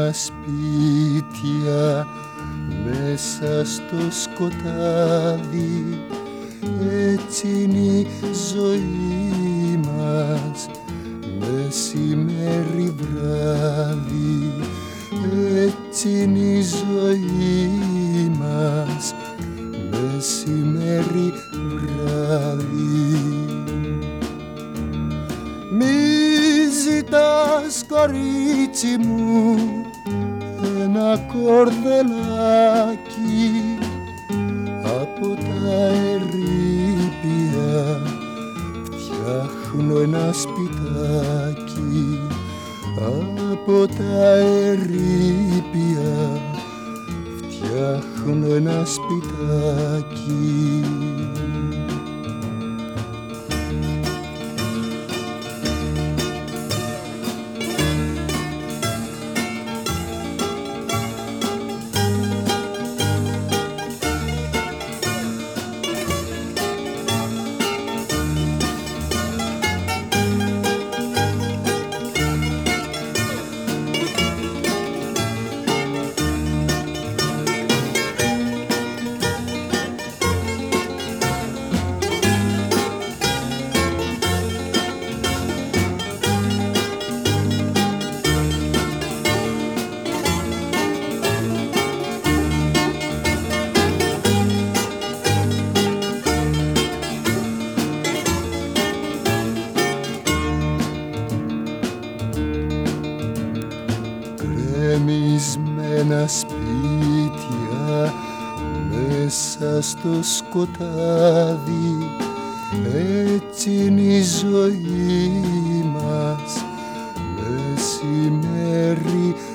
σπίτια μέσα στο σκοτάδι, έτσι είναι η ζωή μας, μεσημέρι βράδυ, έτσι είναι η ζωή μας, μεσημέρι βράδυ. Μη ζητάς, κορίτσι μου, ένα κορδελάκι από τα ερείπια, φτιάχνω ένα σπιτάκι από τα ερείπια, φτιάχνω ένα σπιτάκι. Κρεμισμένα σπίτια μέσα στο σκοτάδι, έτσι είναι η ζωή μας, μεσημέρι